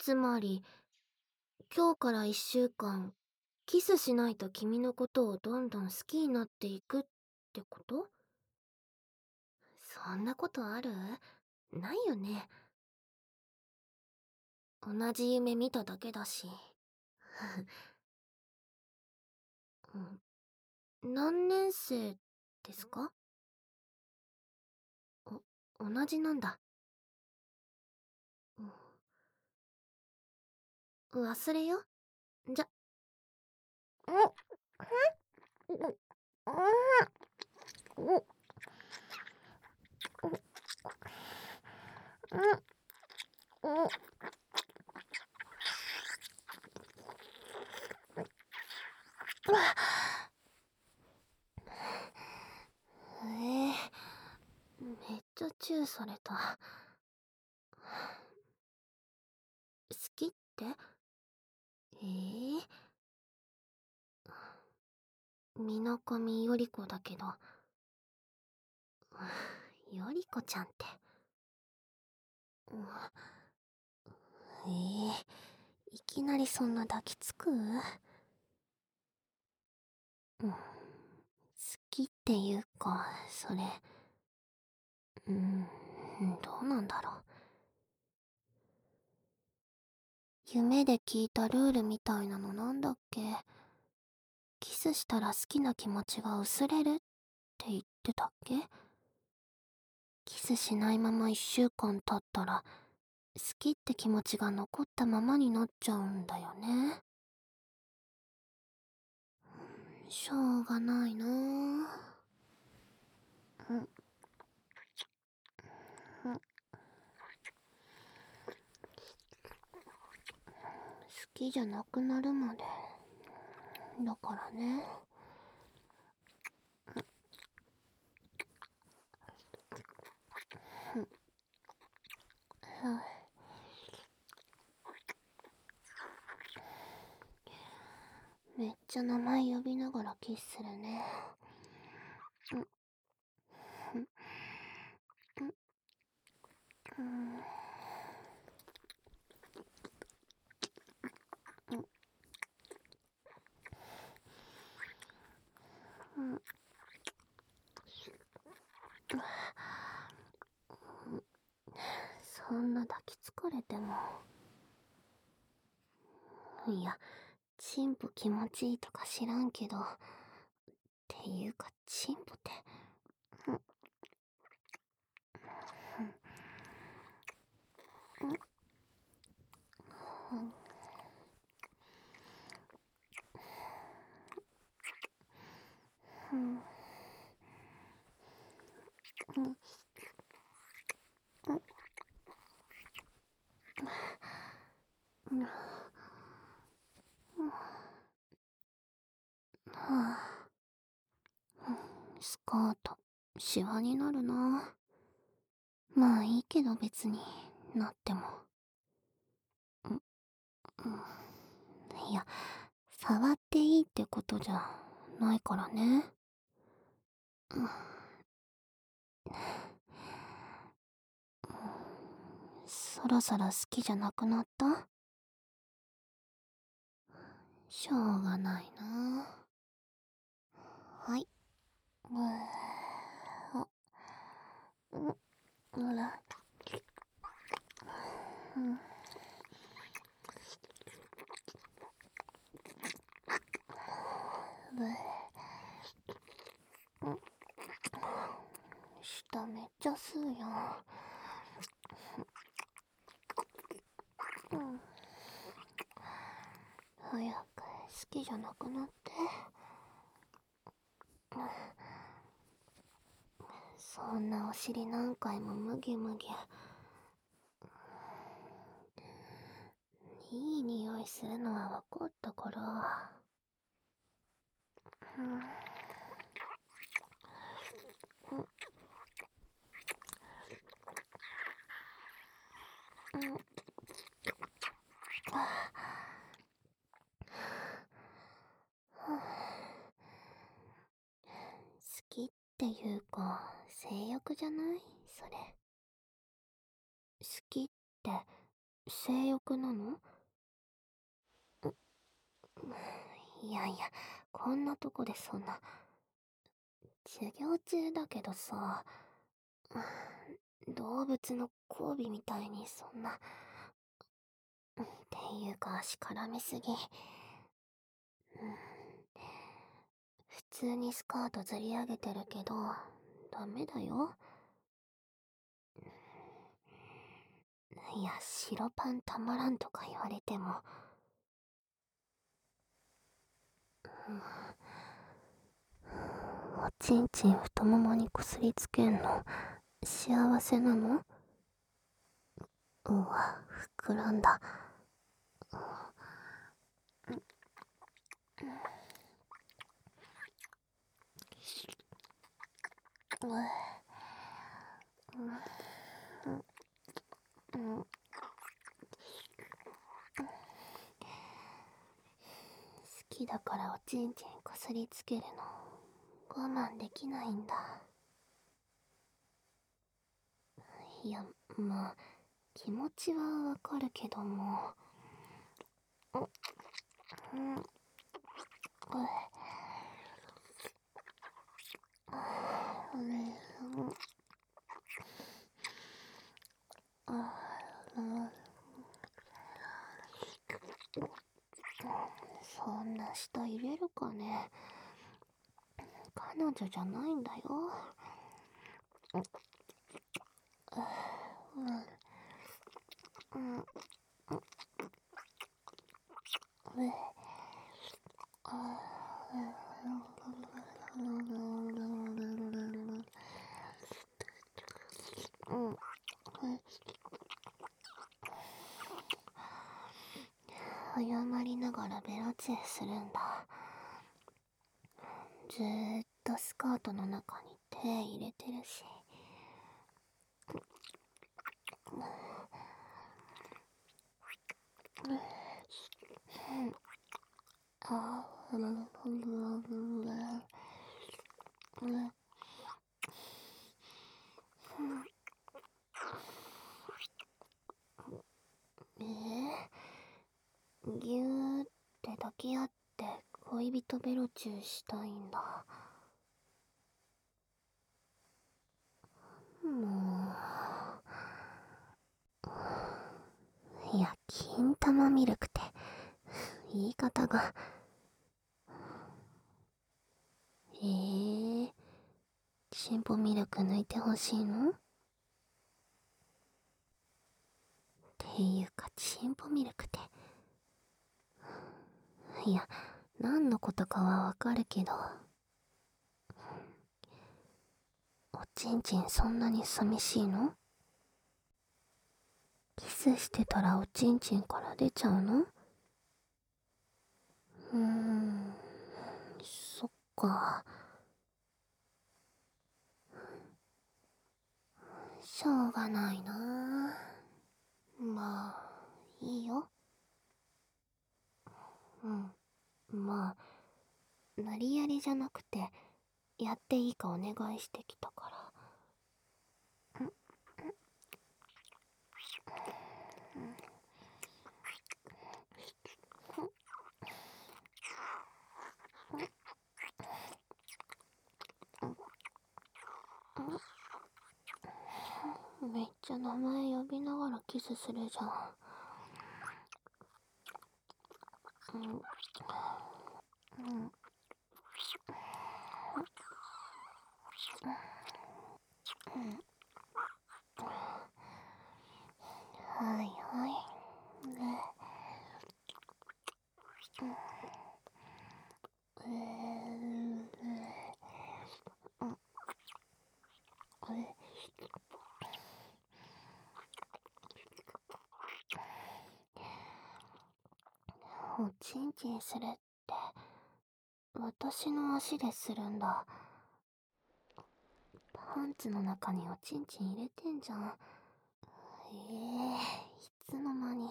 つまり、今日から1週間、キスしないと君のことをどんどん好きになっていくってこと？そんなことある？ないよね。同じ夢見ただけだし。うん、何年生ですか？同じなんだ。忘れよ。じゃ、めっちゃチューされた。好きって？みなかみより子だけど。より子ちゃんって。いきなりそんな抱きつく？好きっていうか、それ。どうなんだろう。夢で聞いたルールみたいなのなんだっけ？キスしたら好きな気持ちが薄れるって言ってたっけ？キスしないまま1週間経ったら、好きって気持ちが残ったままになっちゃうんだよね。しょうがないなぁ。好きじゃなくなるまで。だからね。めっちゃ名前呼びながらキスするね。そんな抱きつかれても。いや、チンポ気持ちいいとか知らんけど。っていうか、チンポって。スカート、シワになるな。まあいいけど別になっても。いや、触っていいってことじゃないからね。そろそろ好きじゃなくなった？しょうがないな。はい。ほら。下めっちゃ吸うよ。早く好きじゃなくなって。そんなお尻何回もムギムギ。いい匂いするのは分かったから。好きっていうか、性欲じゃない？それ。好きって性欲なの？いやいや、こんなとこでそんな。授業中だけどさ、動物の交尾みたいにそんな。っていうか足絡めすぎ。普通にスカートずり上げてるけど、ダメだよ。いや、白パンたまらんとか言われても。おちんちん太ももにこすりつけんの、幸せなの？うわ、膨らんだ。好きだからおちんちんこすりつけるの我慢できないんだ。いや、まあ気持ちはわかるけども。そんな舌入れるかね。彼女じゃないんだよ。謝りながらベロチェするんだ。ずーっとスカートの中に手入れてるし。ぎゅーって抱き合って恋人ベロチューしたいんだ。もう、いや、金玉ミルクって言い方が。チンポミルク抜いてほしいの？っていうかチンポミルクって、いや、何のことかはわかるけど、おちんちんそんなに寂しいの？キスしてたらおちんちんから出ちゃうの？そっか。しょうがないな。まあいいよ。まあ無理やりじゃなくて、やっていいかお願いしてきたから。めっちゃ名前呼びながらキスするじゃん。はいはい。おちんちんするって私の足でするんだ。パンツの中におちんちん入れてんじゃん。いつの間に。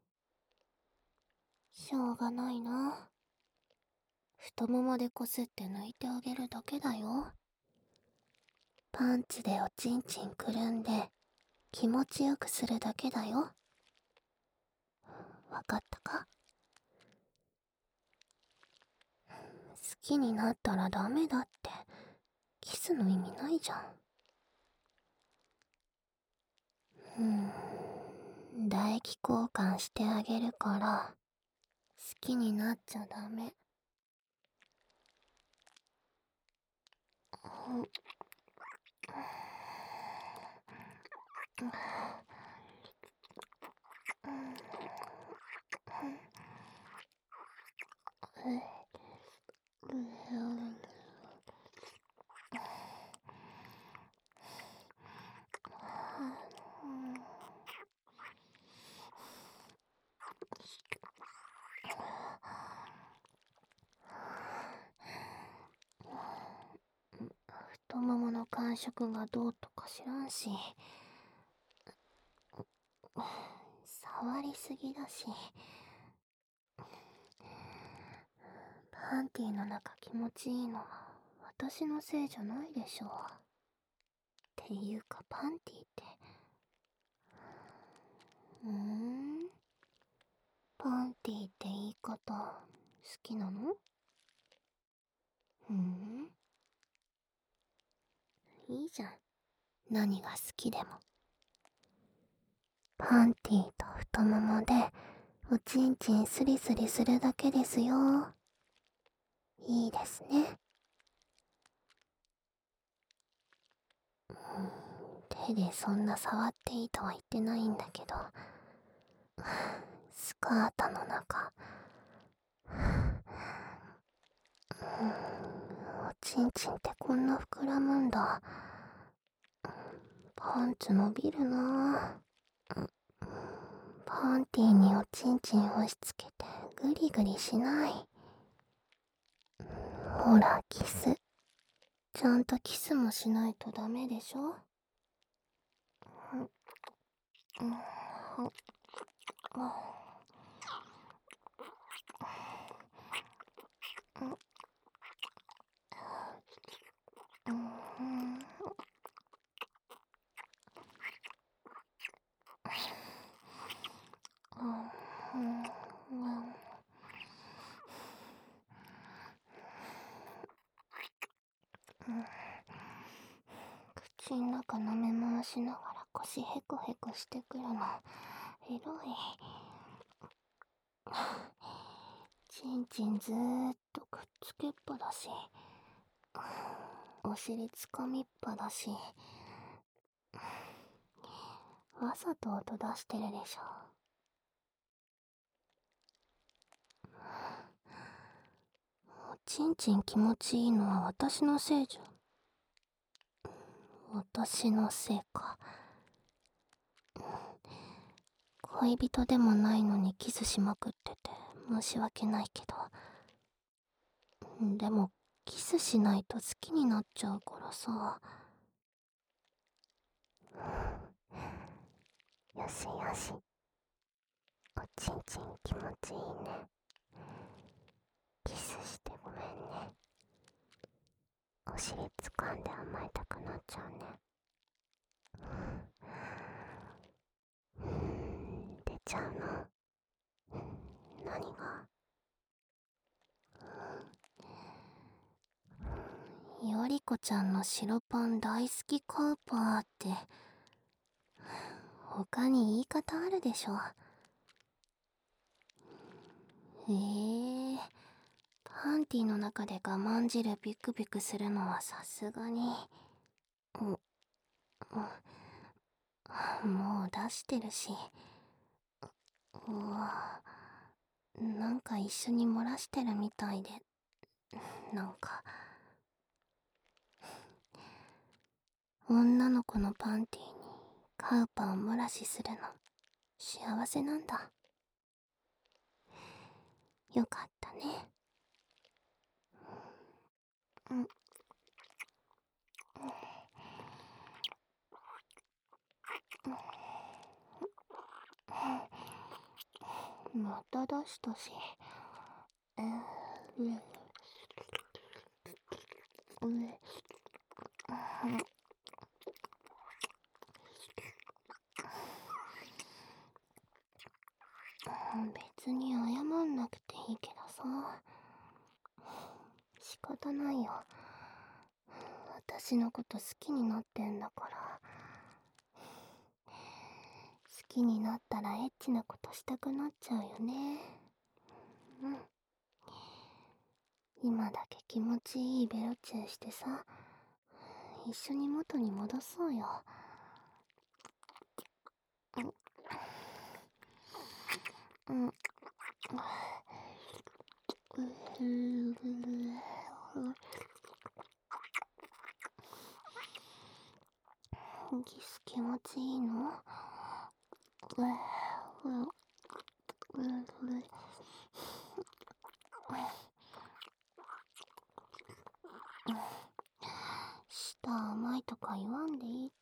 しょうがないな。太ももでこすって抜いてあげるだけだよ。パンツでおちんちんくるんで気持ちよくするだけだよ。 わかったか？好きになったらダメだって。キスの意味ないじゃん。唾液交換してあげるから、好きになっちゃダメ。太ももの感触がどうとか知らんし、触りすぎだし、パンティの中気持ちいいのは私のせいじゃないでしょ。っていうかパンティって、パンティって言い方好きなの？いいじゃん、何が好きでも。パンティと太ももでおちんちんスリスリするだけですよ。いいですね。手でそんな触っていいとは言ってないんだけど、スカートの中、おちんちんってこんな膨らむんだ。パンツ伸びるなぁ。パンティにおちんちん押し付けてグリグリしない。ほらキス、ちゃんとキスもしないとダメでしょ。口ん中舐め回しながら腰ヘクヘクしてくるのエロい。ちんちんずーっとくっつけっぱだし、お尻つかみっぱだし、わざと音出してるでしょ。おちんちん気持ちいいのは私のせいじゃ。私のせいか。恋人でもないのにキスしまくってて申し訳ないけど、でもキスしないと好きになっちゃうからさ。よしよし、おちんちん気持ちいいね。キスしてごめんね。お尻掴んで甘えたくなっちゃうね。出ちゃうの？何が？よりこちゃんの白パン大好きカウパーって他に言い方あるでしょ。パンティの中で我慢汁ビクビクするのはさすがに。もう出してるし。なんか一緒に漏らしてるみたいで、なんか女の子のパンティにカウパー漏らしするの幸せなんだ。よかったね。また出したし。 別に謝んなくていいけどさ。仕方ないよ。私のこと好きになってんだから。好きになったらエッチなことしたくなっちゃうよね。うん。今だけ気持ちいいベロチューしてさ、一緒に元に戻そうよ。うん。キス気持ちいいの？舌甘いとか言わんでいいって。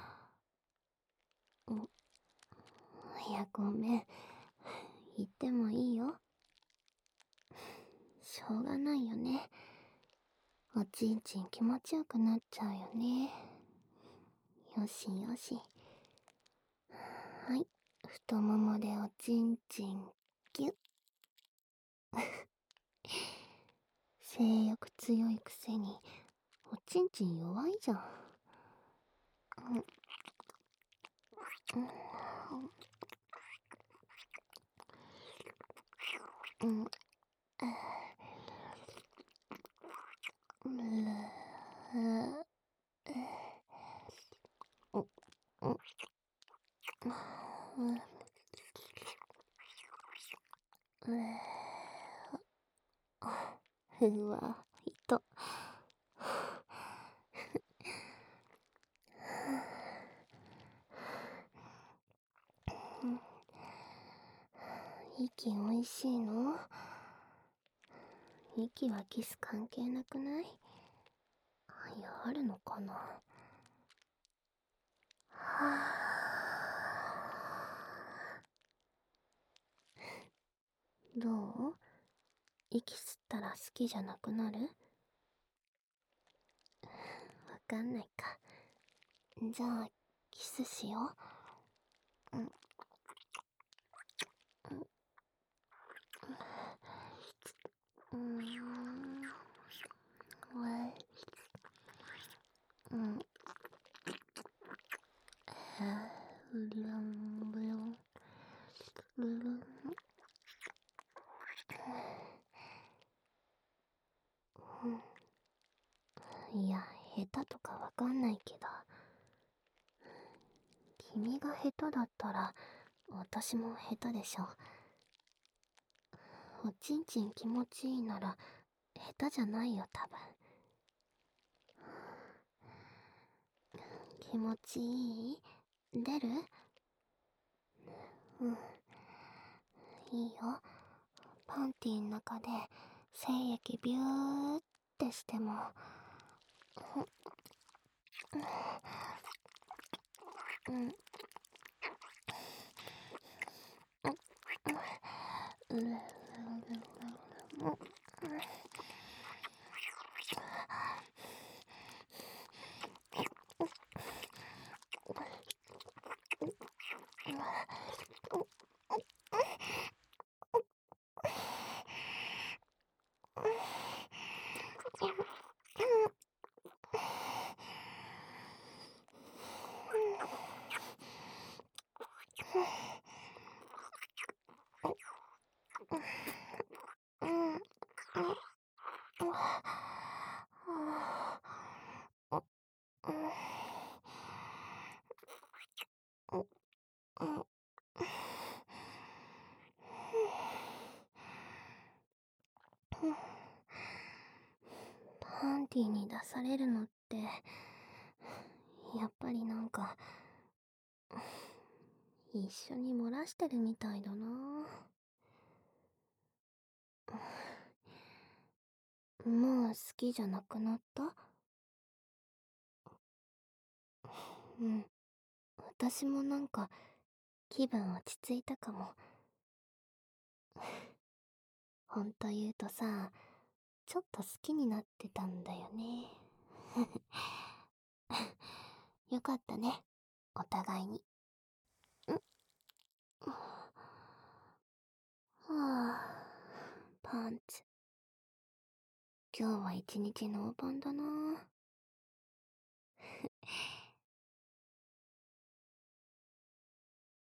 いや、ごめん。言ってもいいよ。しょうがないよね。おちんちん気持ちよくなっちゃうよね。よしよし。はい。太ももでおちんちんギュッ。性欲強いくせに、おちんちん弱いじゃん。うん。うわ、いと。息おいしいの？息はキス関係なくない？いや、あるのかな？はぁ。どう？息吸ったら好きじゃなくなる？わかんないか。じゃあ、キスしよう。うん。うん。ブルンブルンブルン。いや、下手とかわかんないけど、君が下手だったら私も下手でしょ。おちんちん気持ちいいなら下手じゃないよ、多分。気持ちいい？出る？うん。いいよ。パンティーの中で精液ビューってしても。うん。うん。パンティーに出されるのって、やっぱりなんか、一緒に漏らしてるみたいだな。もう好きじゃなくなった？うん。私もなんか、気分落ち着いたかも。ほんと言うとさ、ちょっと好きになってたんだよね。よかったね。お互いに。 パンツ。今日は一日ノーパンだな。